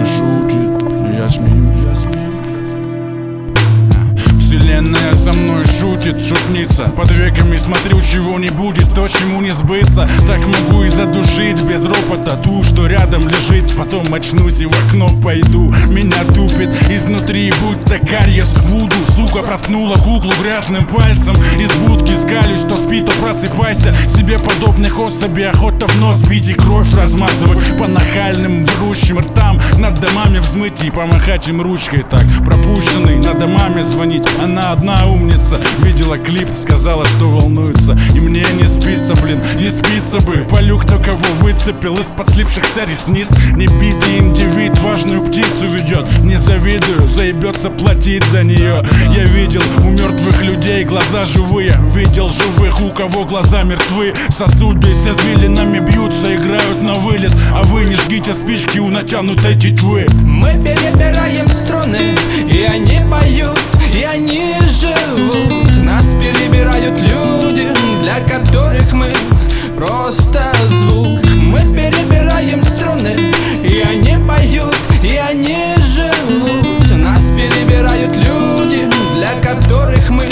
мной шутит, но я смеюсь. Вселенная со мной шутит, шутница. Под веками смотрю, чего не будет, то, чему не сбыться. Так могу и задушить без ропота ту, что рядом лежит. Потом очнусь и в окно пойду. Меня тупит изнутри, будто кариес в вуду. Сука проткнула куклу грязным пальцем. Из будки скалюсь, то спи, то просыпайся. Себе подобных особей охота в нос бить и кровь размазывать по нахальным врущим ртам. Над домами взмыть и помахать им ручкой так. Пропущенный, надо маме звонить. Она одна умница, видела клип, сказала, что волнуется. И мне не спится, блин, не спится бы. Полю, кто кого выцепил из-под слипшихся ресниц. Не битый индивид важную птицу ведет. Не завидую, заебется платить за нее. Я видел у мертвых людей глаза живые. Видел живых, у кого глаза мертвы. Сосуды с извилинами бьются, играют на вылет. А вы не жгите спички у натянутой тетвы. Мы перебираем струны, и они поют, и они живут. Нас перебирают люди, для которых мы просто звук. Мы перебираем струны, и они поют, и они живут. Нас перебирают люди, для которых мы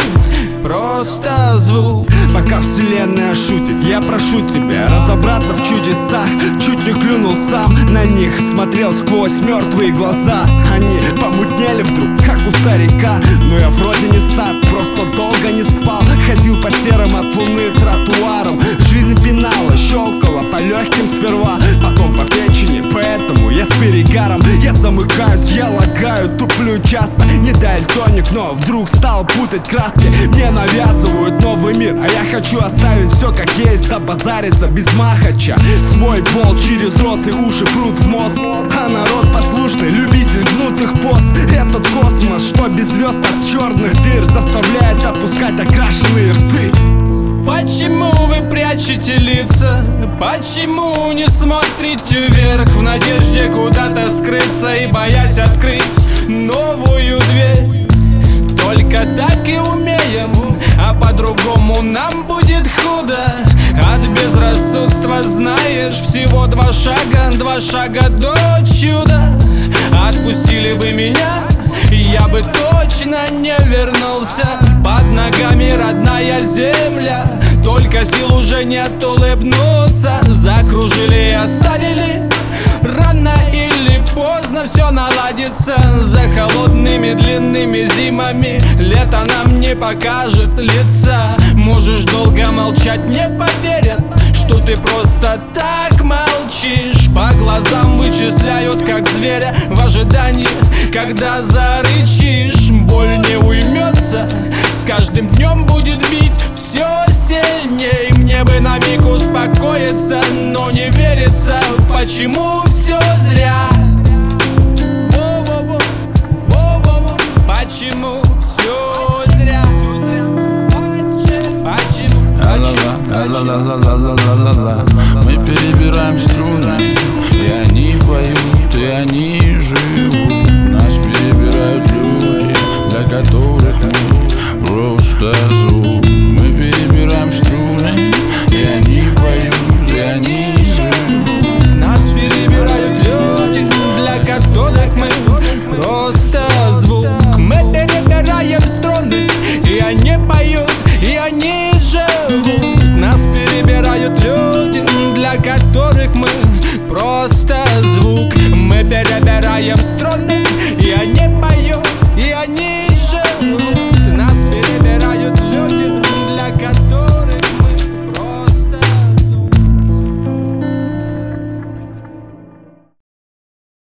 просто звук. Пока вселенная шутит, я прошу тебя разобраться в чудесах. Чуть не клюнул сам на них, смотрел сквозь мертвые глаза. Они помутнели вдруг, как у старика. Но я вроде не стар, просто долго не спал. Ходил по серым от луны тротуарам. Жизнь пинала, щелкала по легким сперва, потом по печени, поэтому я с перегаром. Я замыкаюсь, я лагаю, туплю часто. Не дальтоник, но вдруг стал путать краски. Мне навязывают новый мир, а я хочу оставить все как есть, да базариться без махача. Свой пол через рот и уши прут в мозг. А народ послушный, любитель гнутых поз. Этот космос, что без звезд от черных дыр, заставляет опускать окрашенные рты. Почему вы прячете лица? Почему не смотрите вверх в надежде куда-то скрыться и боясь открыть новую дверь? Только так и умеем, а по-другому нам будет худо. От безрассудства, знаешь, всего два шага до чуда. Отпустили бы меня, я бы точно не вернулся. Под ногами родная земля, только сил уже нет улыбнуться. Закружили и оставили, рано или поздно все наладится. За холодными длинными зимами лето нам не покажет лица. Можешь долго молчать, не поверят, что ты просто так молчишь. По глазам вычисляют, как зверя, в ожидании, когда зарычишь. Боль не уймется, с каждым днем будет бить все сильней. Мне бы на миг успокоиться, но не верится, почему все зря. Почему все зря? Мы перебираем струны, и они поют, и они живут. Нас перебирают люди, для которых мы просто звук. Мы перебираем струны, и они поют, и они живут. Нас перебирают люди, для которых мы просто звук. Мы перебираем струны, и они поют, и они живут. Нас перебирают люди, для которых мы просто